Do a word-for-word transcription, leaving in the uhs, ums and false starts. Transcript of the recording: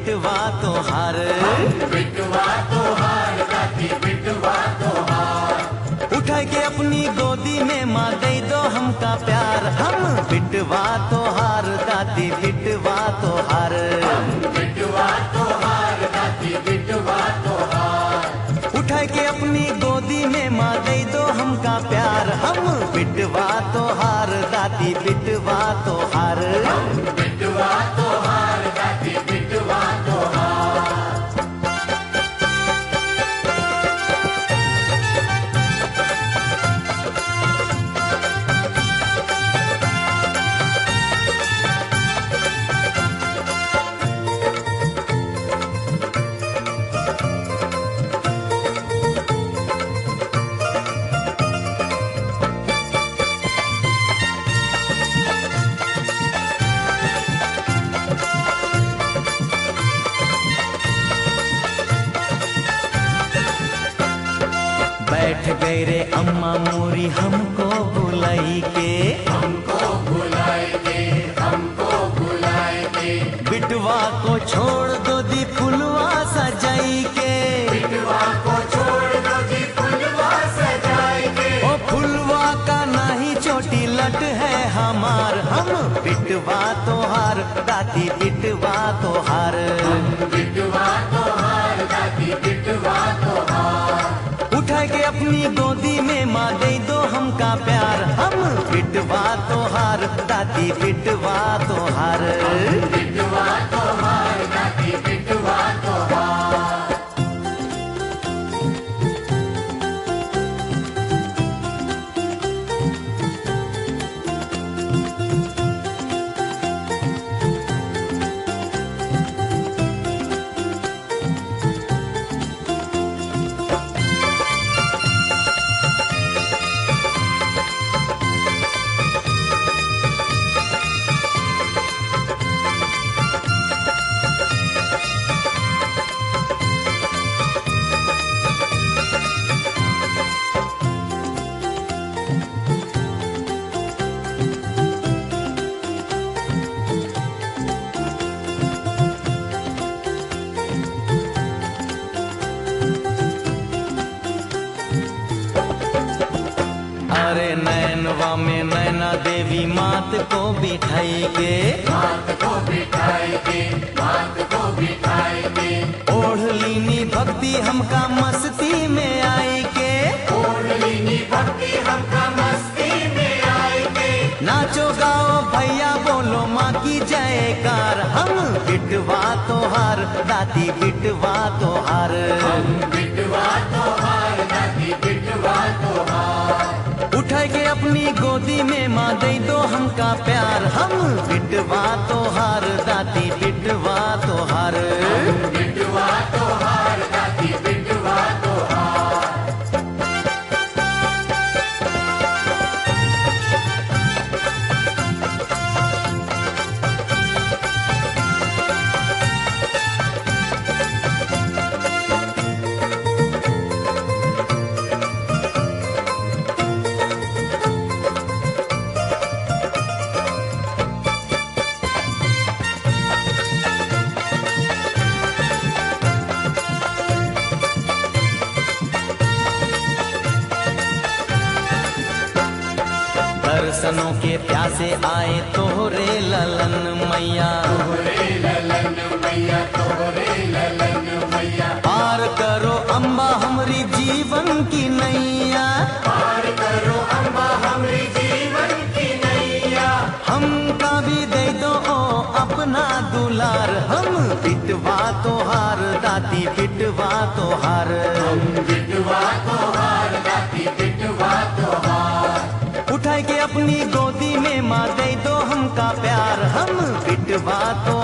बिटवा तोहार, बिटवा तोहार दादी बिटवा तोहार। उठा के अपनी गोदी में माँ दे दो हमका प्यार, हम बिटवा तोहार दादी बिटवा तोहार, बिटवा तोहार दादी बिटवा तोहार। उठा के अपनी गोदी में माँ दे दो हमका प्यार, हम बिटवा तोहार दादी बिटवा तोहार, बिटवा तोहार दादी बिटवा तोहार। बैठ गए रे अम्मा मोरी हमको बुलाई के, हमको बुलाएंगे हमको बुलाएंगे। बिटवा को छोड़ दो दी फुलवा सजाई के, बिटवा को छोड़ दो जी फुलवा सजाएंगे। ओ फुलवा का नहीं चोटी लट है हमार, हम बिटवा तोहार दादी बिटवा तोहार, बिटवा तोहार दादी बिटवा तोहार। उठा के अपनी गोदी में माँ दे दो हमका प्यार, हम बिटवा तोहार दादी बिटवा तोहार, बिटवा तोहार दादी बिटवा तोहार। अरे नैनवा में नैना देवी मात को बिठाई के, मात को बिठाएंगे मात को बिठाएंगे। ओढ़ लीनी भक्ति हमका मस्ती में आई के, ओढ़नी भक्ति हमका मस्ती में आएंगे। नाचो गाओ भैया बोलो माँ की जयकार, हम बिटवा तोहार दादी बिटवा तोहार, बिटवा तोहार दादी बिटवा तोहार। उठा के अपनी गोदी में माँ दे दो हमका प्यार, हम बिटवा तोहार दादी बिटवा तोहार, बिटवा तोहार दादी बिटवा तोहार। दर्शनों के प्यासे आए तोहरे ललन मैया, तोहरे ललन मैया तोहरे ललन मैया। पार करो अम्बा हमरी जीवन की नैया, पार करो अम्बा हमरी जीवन की नैया। हमका भी दे दो ओ अपना दुलार, हम बिटवा तोहार दादी बिटवा तोहार, बिटवा तोहार दादी बिटवा तोहार। उठा के अपनी गोदी में माँ दे दो हमका प्यार, हम बिटवा तो